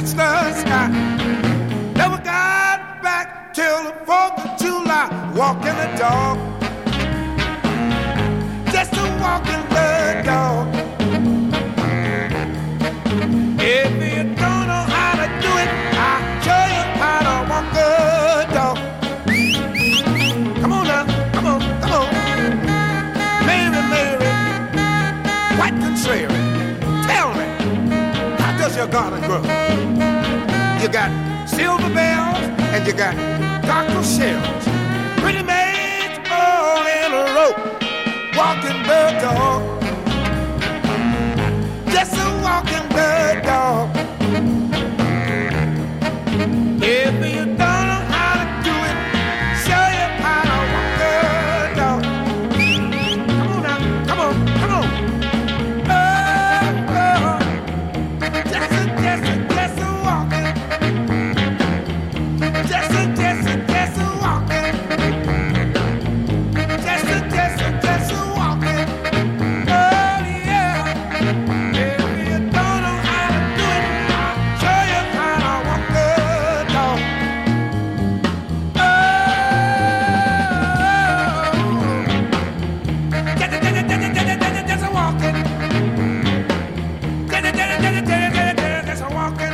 touch the sky. Never got back till the 4th of July. Walking the dog, just a walking the dog. If you don't know how to do it, I'll show you how to walk the dog. Come on now, come on, come on. Mary, Mary, quite contrary. Tell me, how does your garden grow? You got silver bells and you got cockle shells. Pretty maids all in a row, walking the dog. Just a walking the dog. If you don't know how to do it, show you how to walk the dog. Come on now, come on, come on. Oh, oh. Just a walking. Just a walking. Just a walking. Oh yeah. If you don't know how to do it, I'll show you how to walk the dog. Oh, just a walking. Just a walking.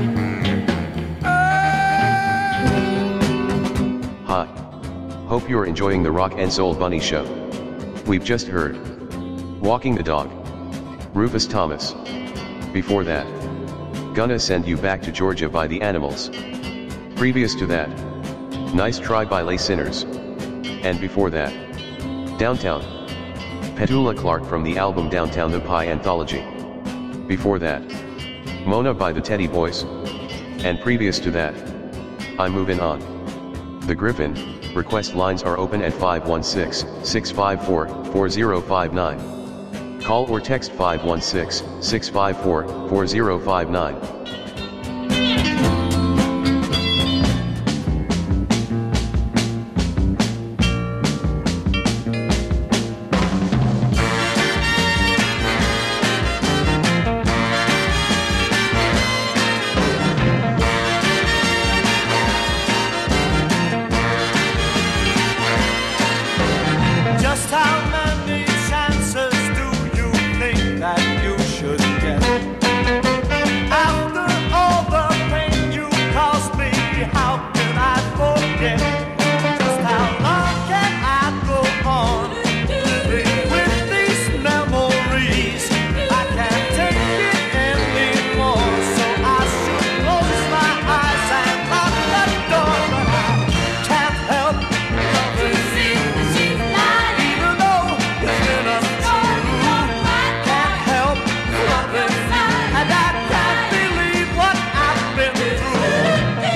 Hi. Hope you're enjoying the Rock and Soul Bunny Show. We've just heard Walking the Dog, Rufus Thomas. Before that, Gonna Send You Back to Georgia by the Animals. Previous to that, Nice Try by Lay Sinners. And before that, Downtown, Petula Clark from the album Downtown the Pie Anthology. Before that, Mona by the Teddy Boys. And previous to that, I'm Moving On. The Griffin. Request lines are open at 516-654-4059. Call or text 516-654-4059. Just how many chances do you think that you should get? After all the pain you caused me, how can I forget? Just how long can I go on living with these memories? I can't take it anymore, so I should close my eyes and lock the door. But I can't help loving you. Even though it's been untrue, can't help loving you, and I can't believe what I've been through.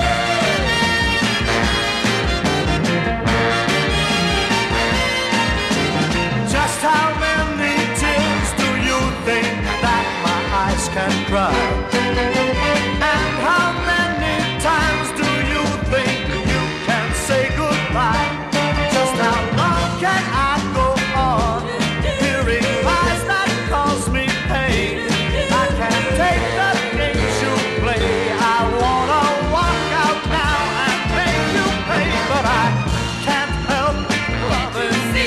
Just how many tears do you think that my eyes can cry? And how many times do you think you can say goodbye? Just how long can I go on hearing lies that cause me pain? I can't take the games you play. I wanna walk out now and make you pay, but I can't help loving you.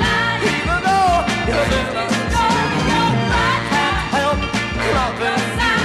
Even though you're in a can't help loving you.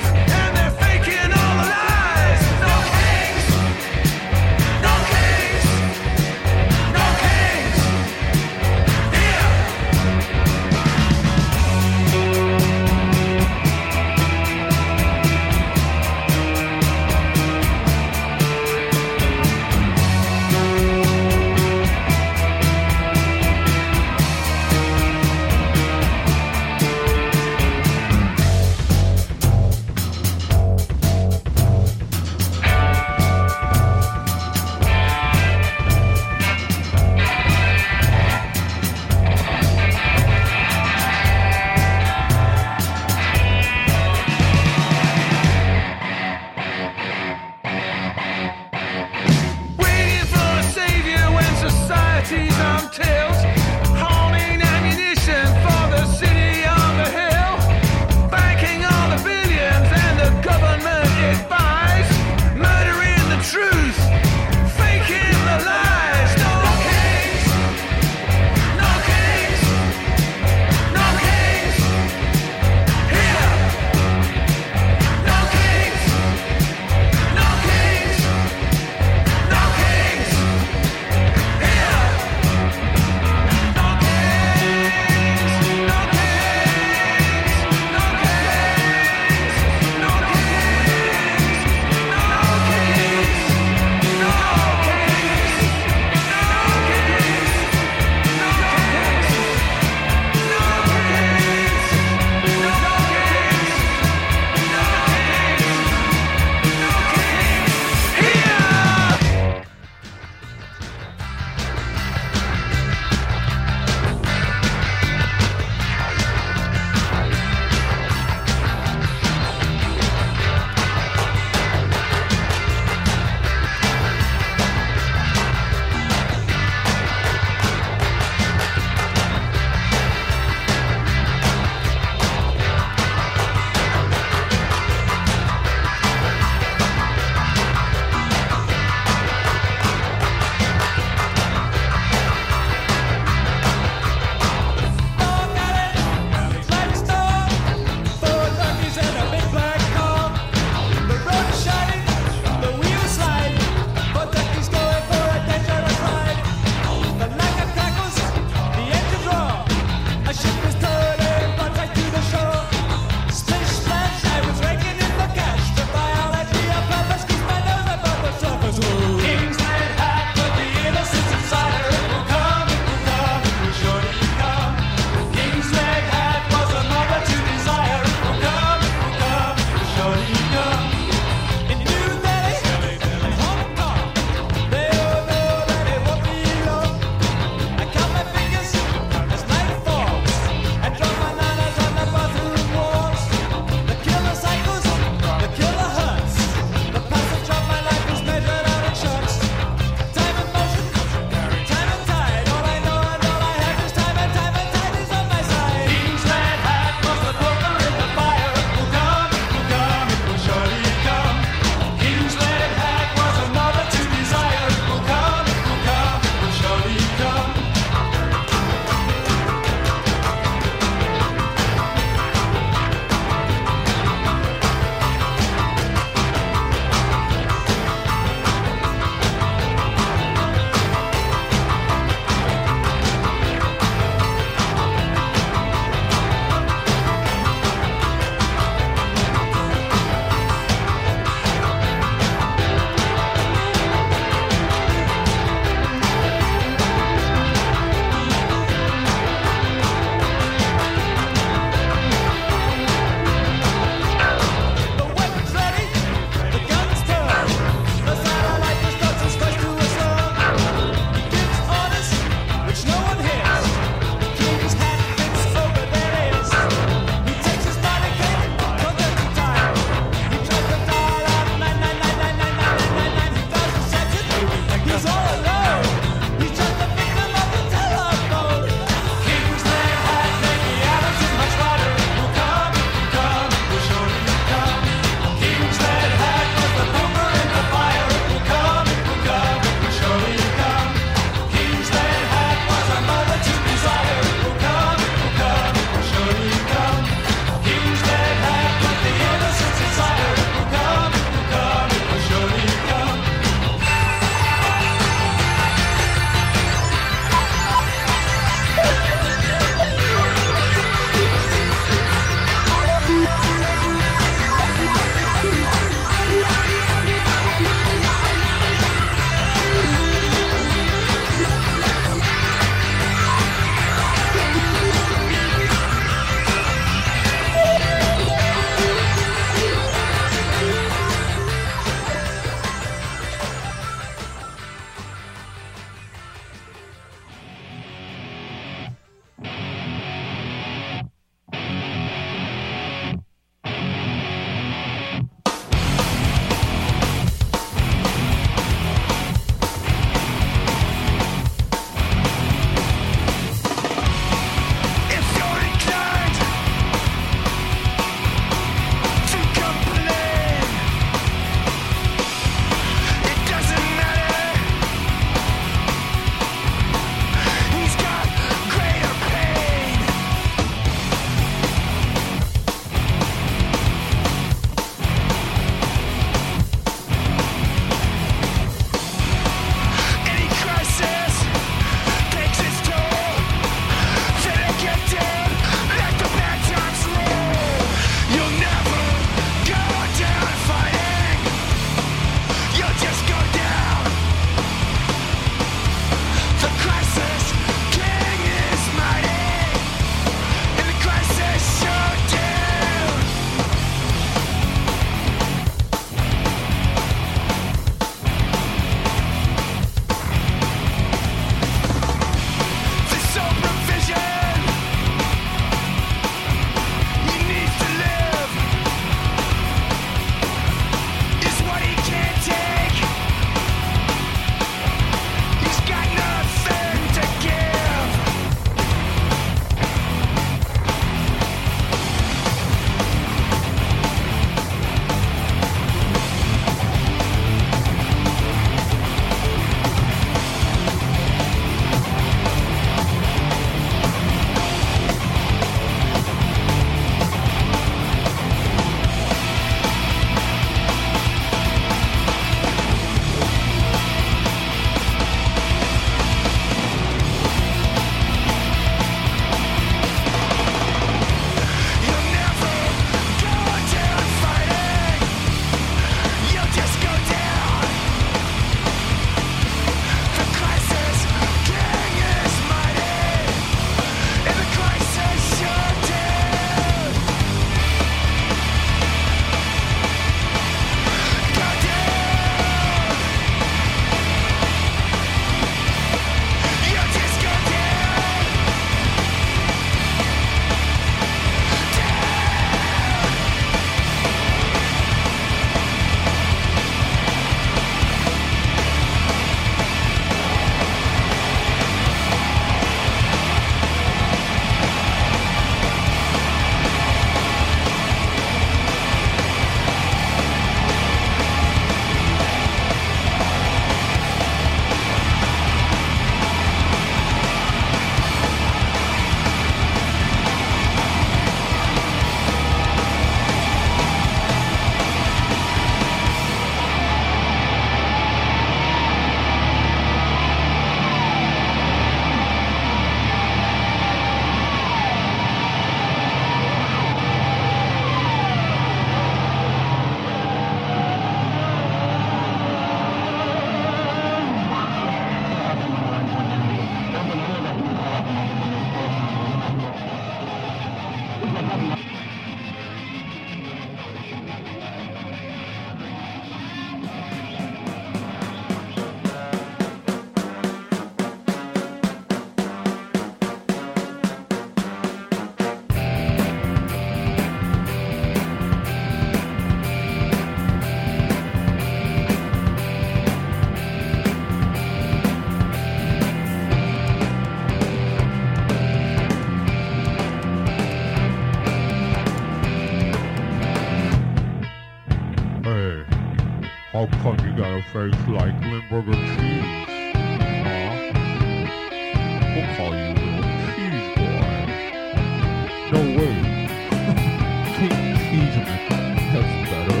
come you got a face like Limburger cheese? Huh? We'll call you Little Cheese Boy. No way. Take Cheeseman. That's better.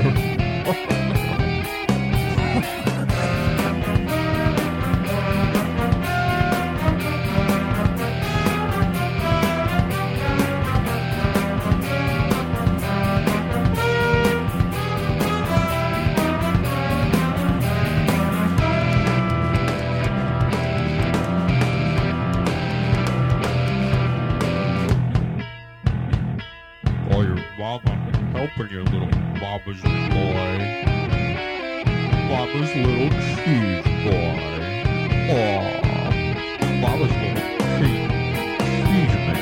Helping you, little Mama's boy. Mama's little cheese boy. Aw, Mama's little cheese man.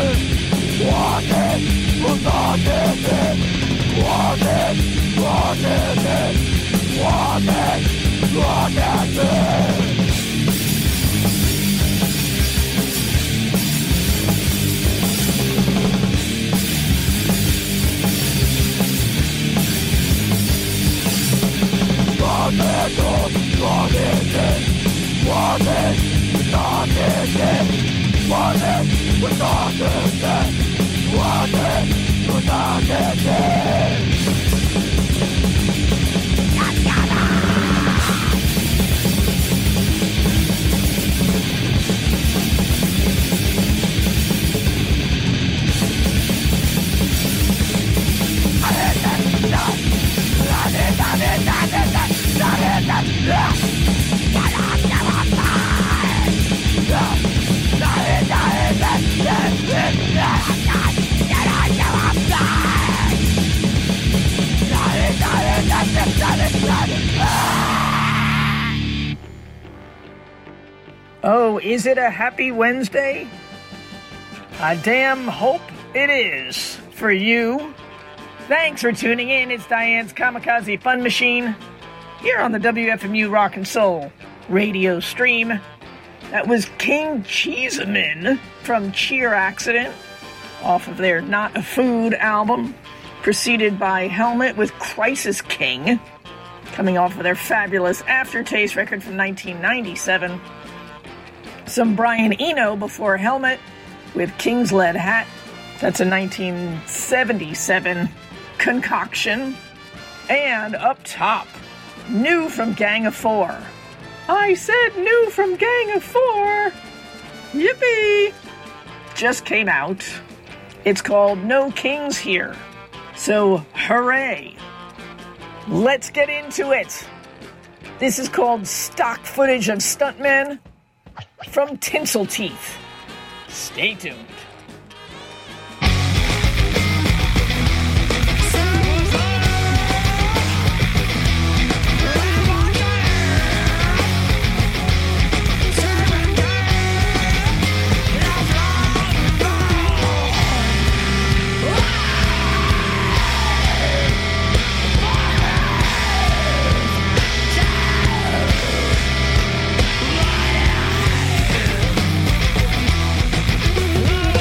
Oh, is it a happy Wednesday? I damn hope it is for you. Thanks for tuning in. It's Diane's Kamikaze Fun Machine here on the WFMU Rock and Soul radio stream. That was King Cheeseman from Cheer Accident off of their Not a Food album, preceded by Helmet with Crisis King, coming off of their fabulous Aftertaste record from 1997. Some Brian Eno before Helmet with King's Lead Hat. That's a 1977 concoction. And up top, new from Gang of Four. I said new from Gang of Four. Yippee! Just came out. It's called No Kings Here. So, hooray. Let's get into it. This is called Stock Footage of Stuntmen from Tinsel Teeth. Stay tuned. Whoa!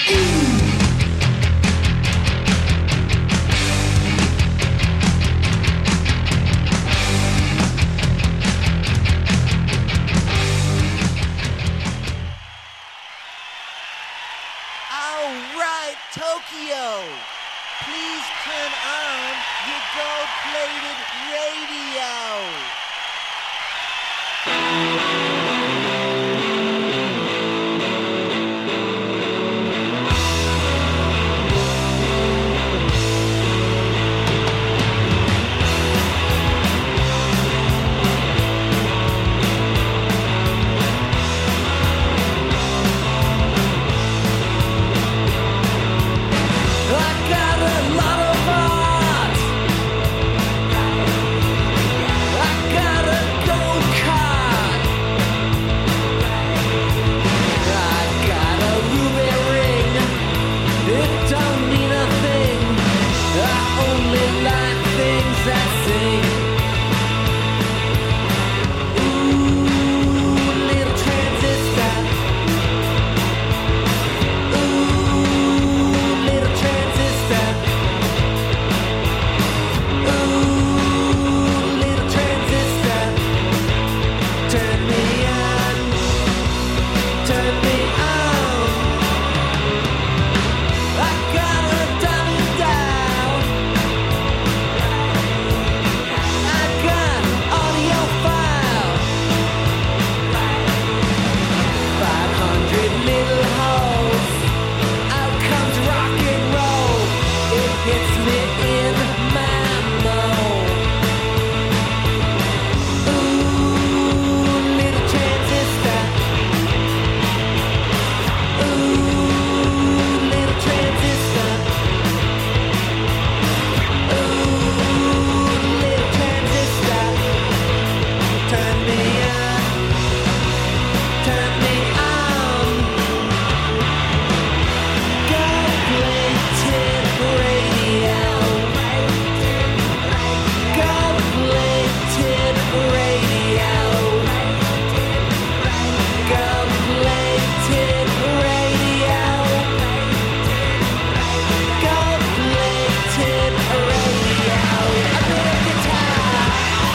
Alright, Tokyo! Please turn on your gold-plated radio! I got a lot of art. I got a go-kart. I got a ruby ring. It don't mean a thing. I only like things that sing. Ooh, little transistor. Ooh, little transistor. Ooh, little transistor. Turn me on. Turn me on. I got a diamond down. I got audio file. 500 little holes. Out comes rock and roll. It hits me in my mold. Ooh, little transistor. Ooh, little transistor. Ooh, little transistor. Turn me on. Turn me on. Gold-plated radio. Gold-plated radio. Gold-plated radio. Gold-plated radio. A bit of guitar.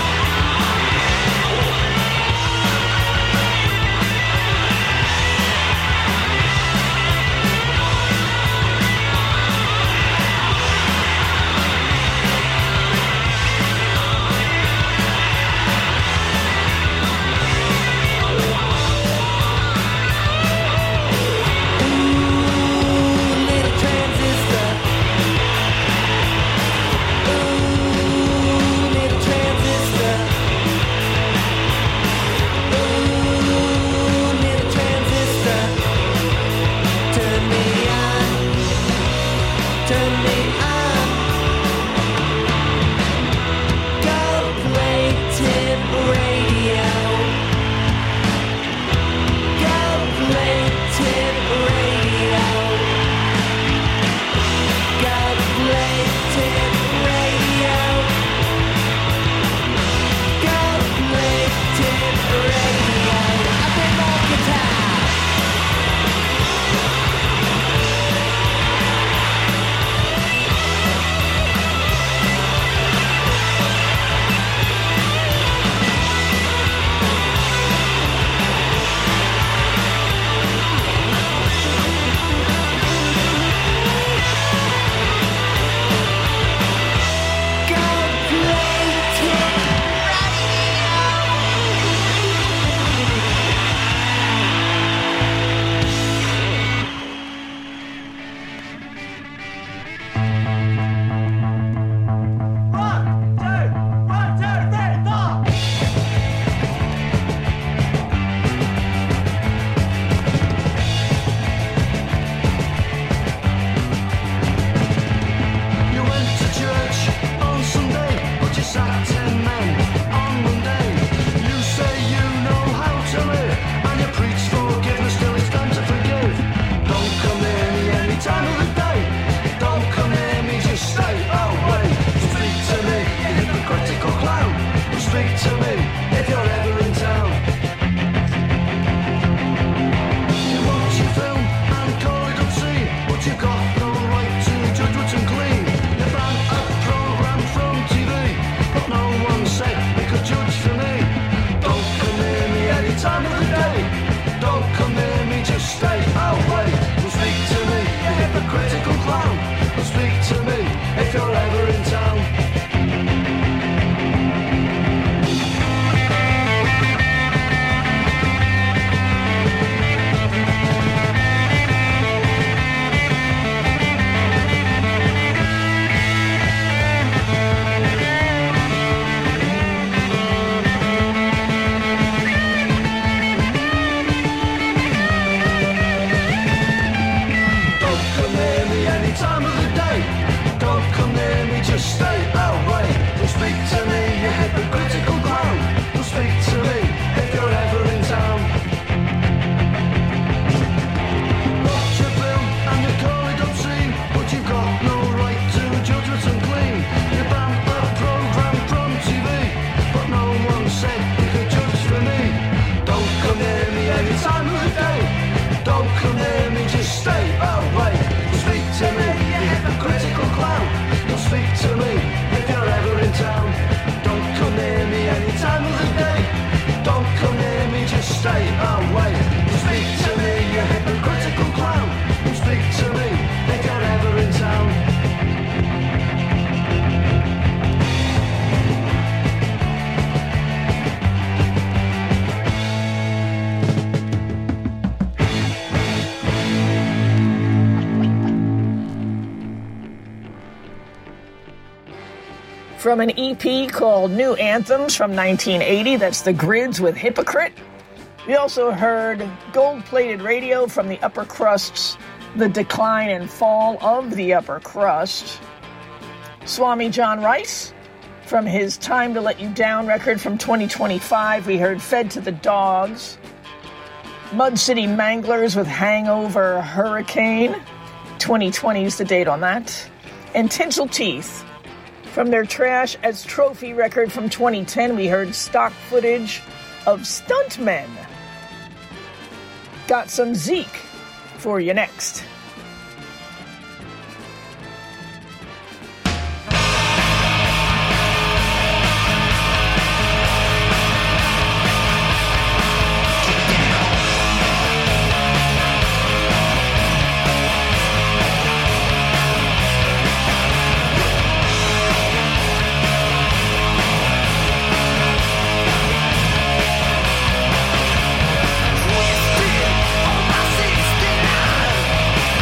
Ooh, little transistor. Ooh, little transistor. Ooh, little transistor. Turn me on. Turn me on. Gold-plated radio. Gold-plated radio. Gold-plated radio. Gold-plated radio. A bit more guitar. You went to church on Sunday, but you sat 10 men on Monday. You say you know how to live, and you preach forgiveness till it's time to forgive. Don't come near me any time of the day. Don't come near me, just stay away. Speak to me, you hypocritical clown. Speak to me if you're ever in town. You watch your film and call it obscene. just stay away. Don't speak to me, you hypocritical clown. Don't speak to me if you're ever in town. Watch your film and you call it obscene, but you've got no right to judge what's unclean. You banned the program from TV, but no one said you could judge for me. Don't come near me any time of the day. Don't come near me, just stay away. Don't speak to me, you hypocritical clown. Don't speak to me if you're ever in town. Don't come near me any time of the day. Don't come near me, just stay away. Don't speak to me, you hypocritical clown. Don't speak to me if you're ever in town. From an EP called New Anthems from 1980, that's The Grids with Hypocrite. We also heard Gold-Plated Radio from the Upper Crust's The Decline and Fall of the Upper Crust. Swami John Rice, from his Time to Let You Down record from 2025, we heard Fed to the Dogs. Mud City Manglers with Hangover Hurricane, 2020 is the date on that. And Tinsel Teeth, from their Trash as Trophy record from 2010, we heard stock footage of stuntmen. Got some Zeke for you next. Twisted on my 69.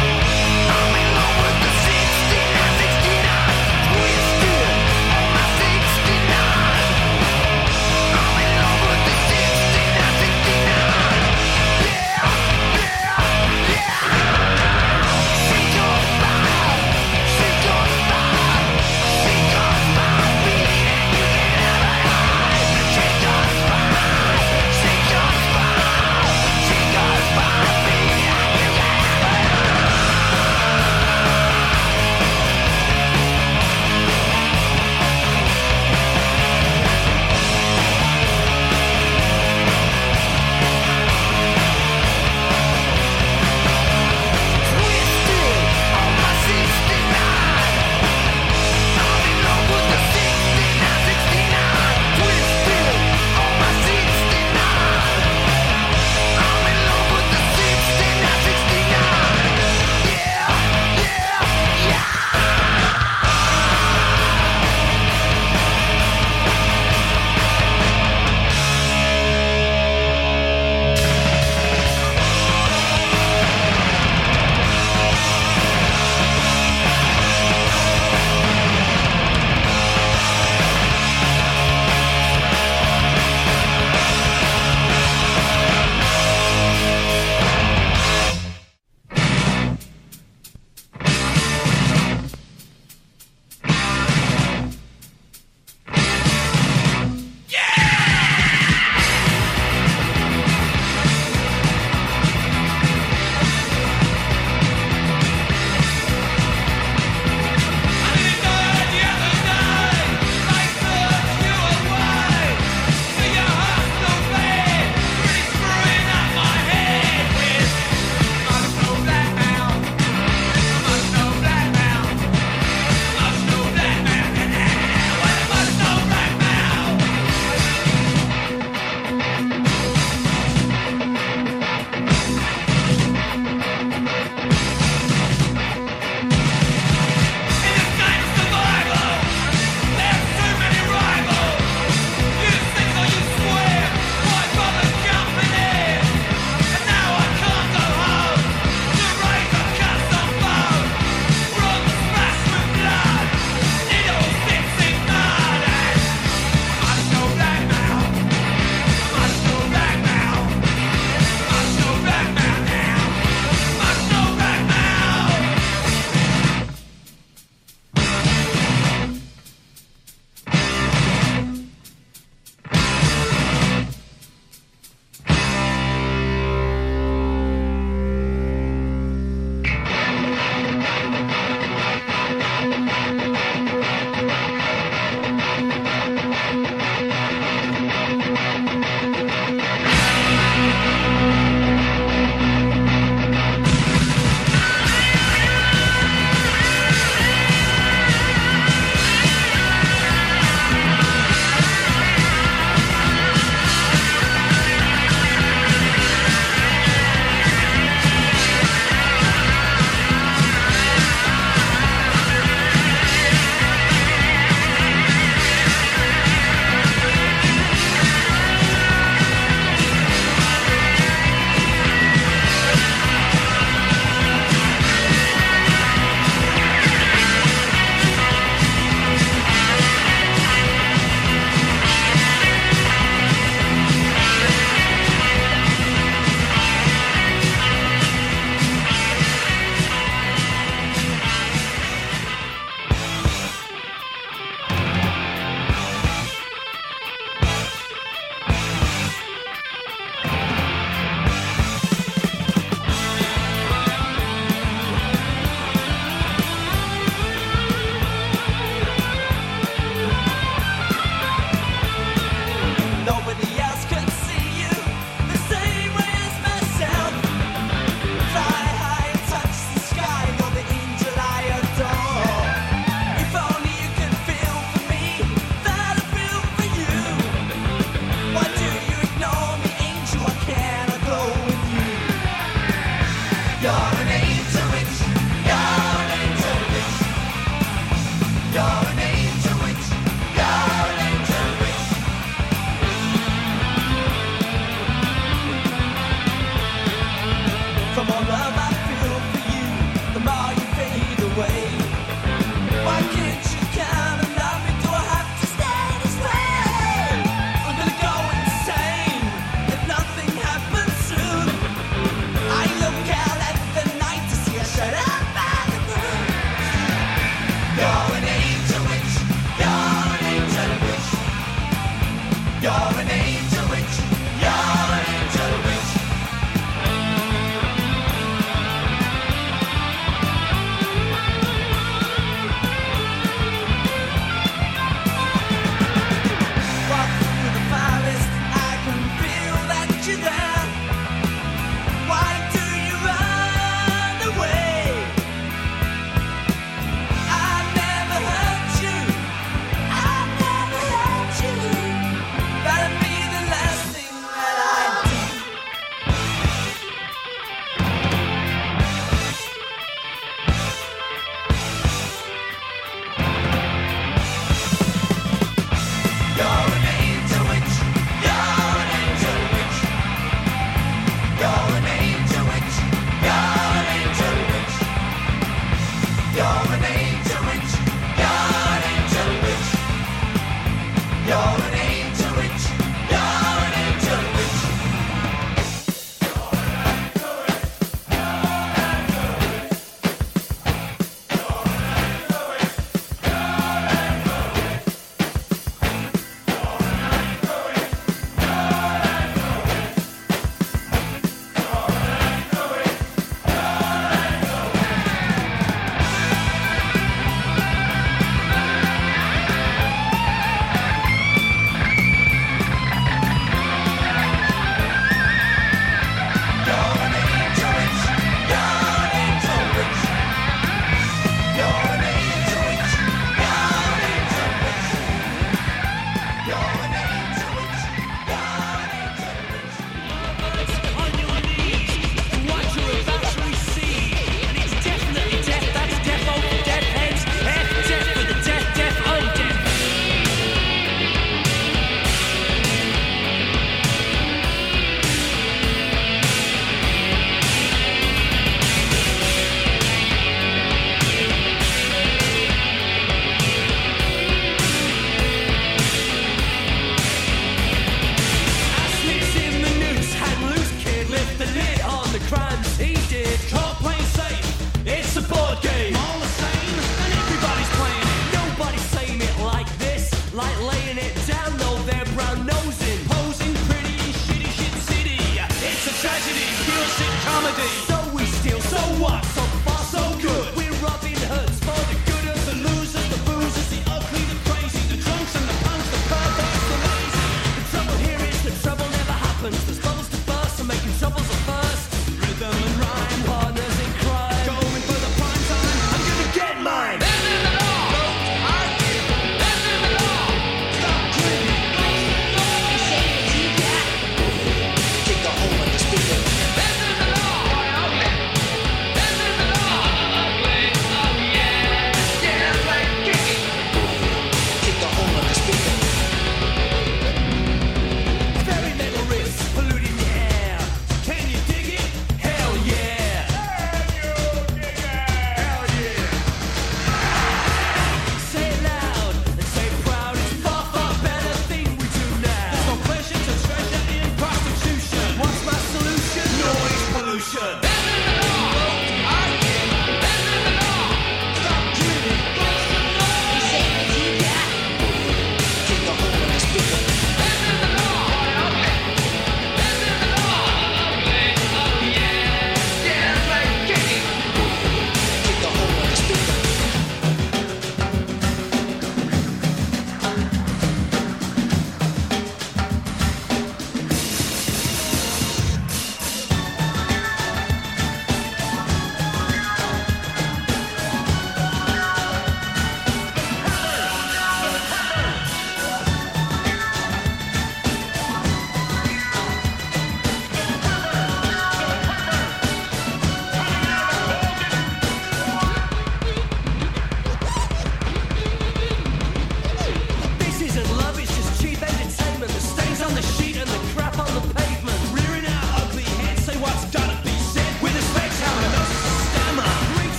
You're an angel witch. You're an angel witch. You're an angel witch. You're an angel witch.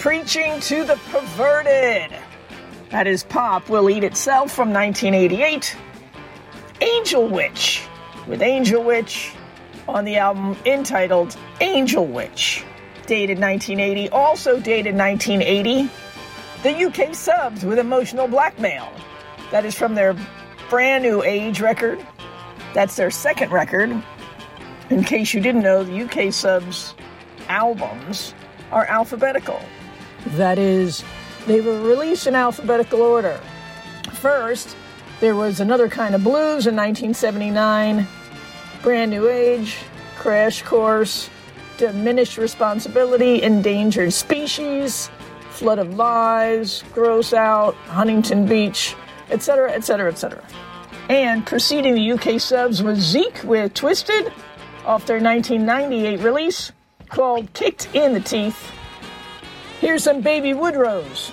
Preaching to the Perverted. That is Pop Will Eat Itself from 1988. Angel Witch, with Angel Witch on the album entitled Angel Witch, dated 1980. Also dated 1980, the UK Subs with Emotional Blackmail. That is from their Brand New Age record. That's their second record. In case you didn't know, the UK Subs albums are alphabetical. That is, they were released in alphabetical order. First, there was Another Kind of Blues in 1979, Brand New Age, Crash Course, Diminished Responsibility, Endangered Species, Flood of Lies, Gross Out, Huntington Beach, etc., etc., etc. And preceding the UK Subs was Zeke with Twisted, off their 1998 release, called Kicked in the Teeth. Here's some Baby Woodrose.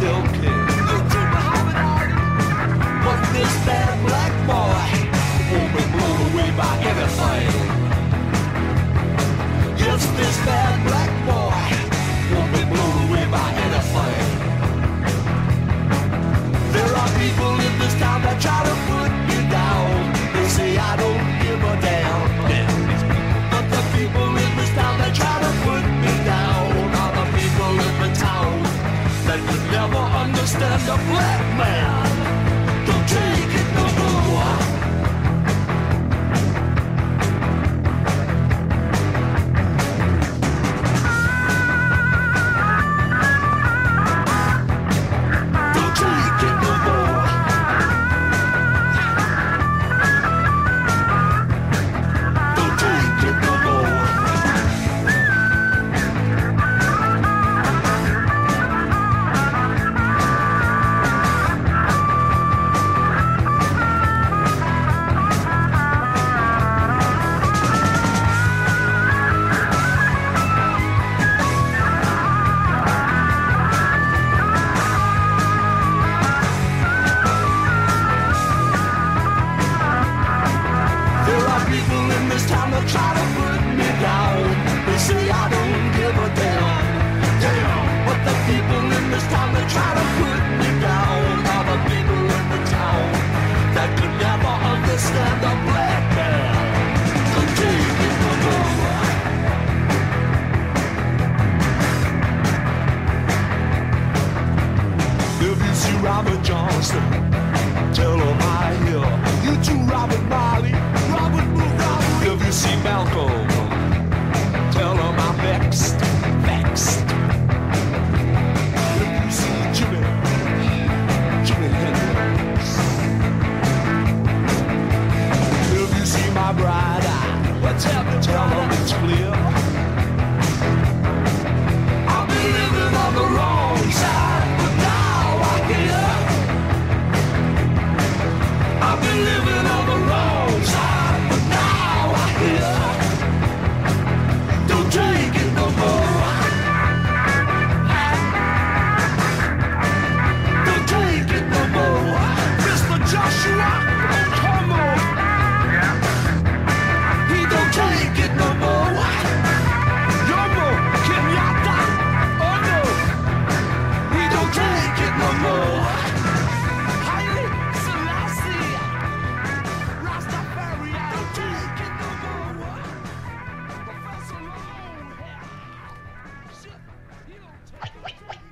still king. But this bad black boy won't be blown away by anything. Yes, this bad black boy won't be blown away by anything. There are people in this town that try to put me down. They say I don't give a damn. But the people in this town that try to put me down are the people in the town that could never understand a black man. Don't take it no more. Don't take it no more. Don't take it no more. There are people in this town that try to put me down. They say I don't give a damn. Damn. But the people in this town that try to put me down are the people in the town that could never understand a black man. Don't take it no more. If you see Robert Johnston, tell him I hear. You too, Robert Marley, Robert Mugabe. If you see Malcolm, tell him I'm vexed, vexed. If you see Jimmy Hendrix. If you see my bride eye, tell him it's clear. I've been living on the wrong side, but now I hear. I've been living on the wrong side, but now I hear. Don't take it no more. Don't take it no more. Mr. Joshua, come on. He don't take it no more. Yomo Kenyatta, oh no. He don't take it no more. Haile Selassie, Rastafari, don't take it no more. Professor Longhair, shit, he don't take it.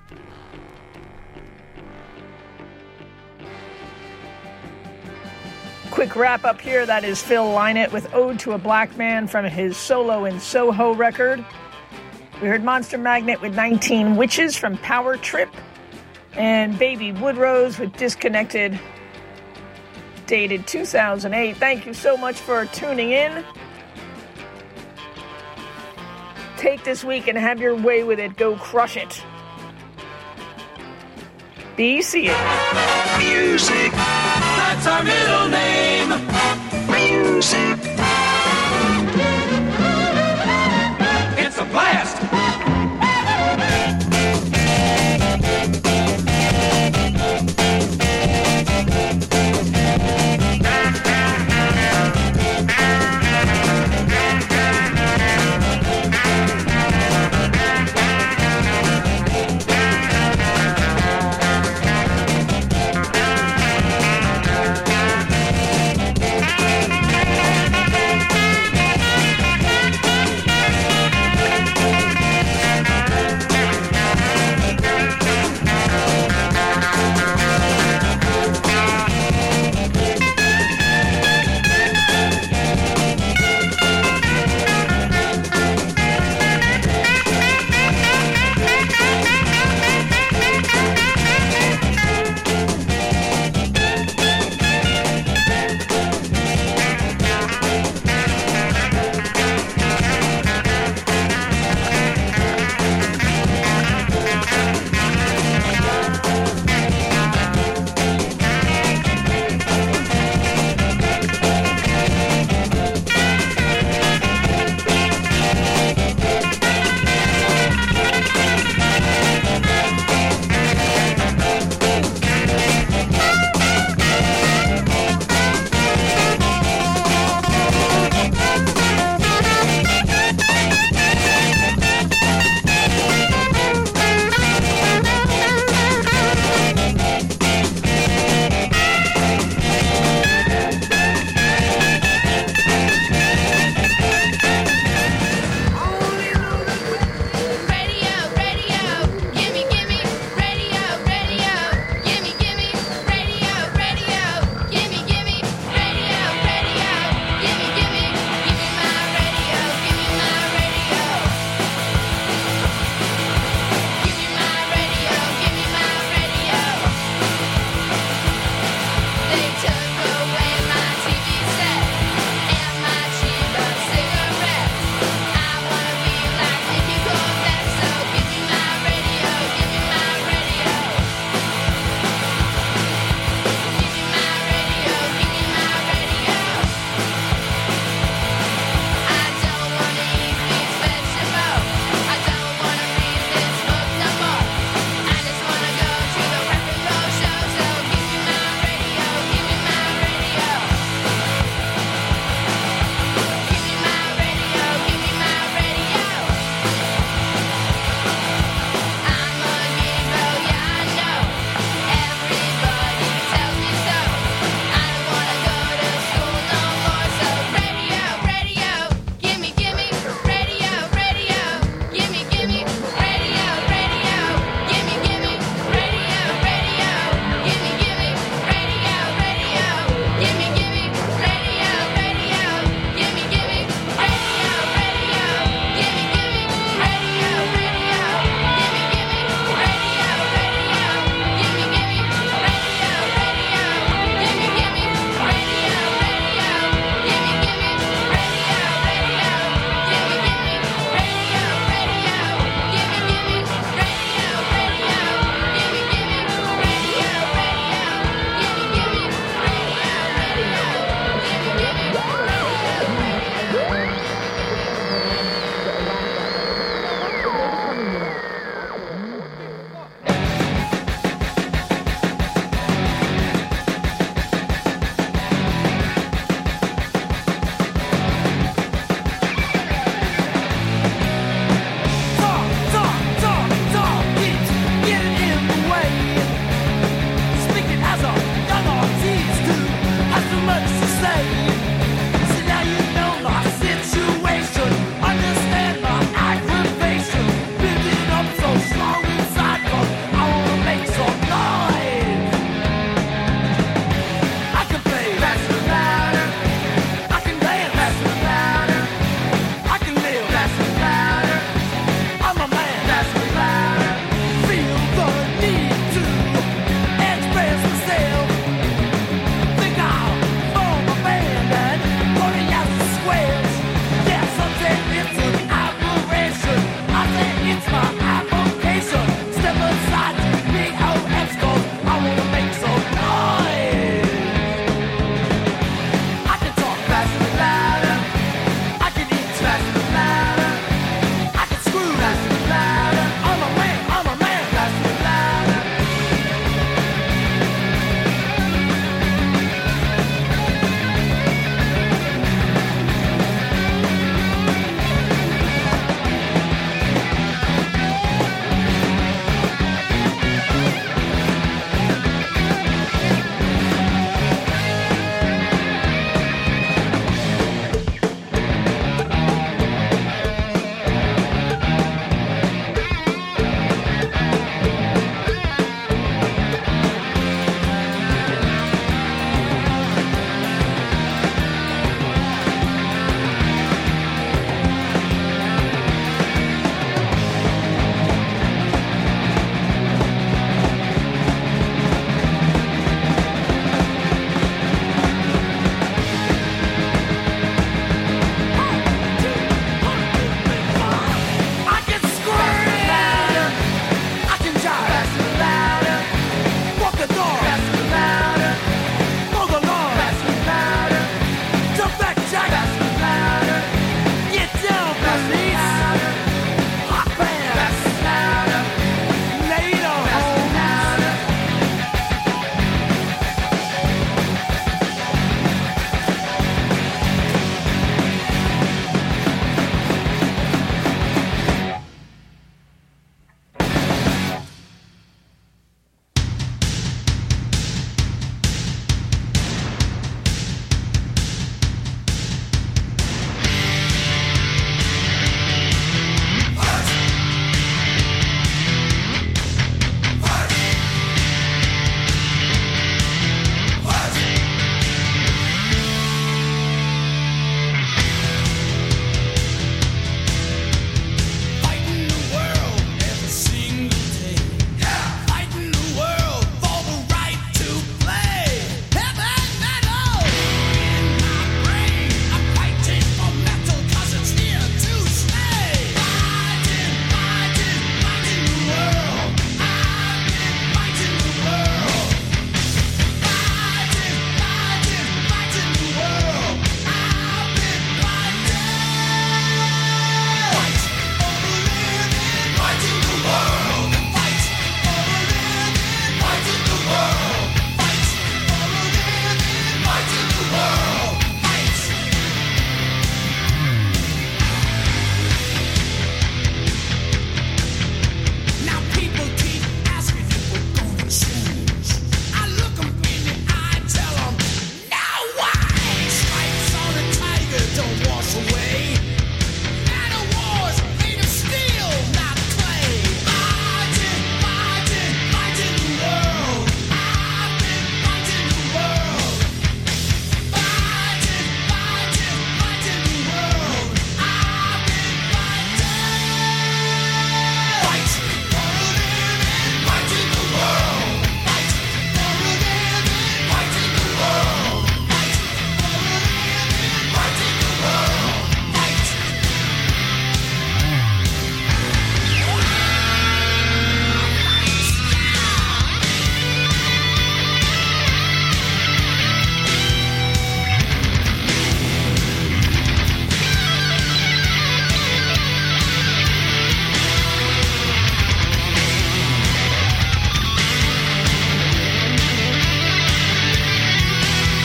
Quick wrap up here. That is Phil Lynott with Ode to a Black Man from his Solo in Soho record. We heard Monster Magnet with 19 Witches from Power Trip. And Baby Woodrose with Disconnected, dated 2008. Thank you so much for tuning in. Take this week and have your way with it. Go crush it. Be seeing. Music, that's our middle name. Music.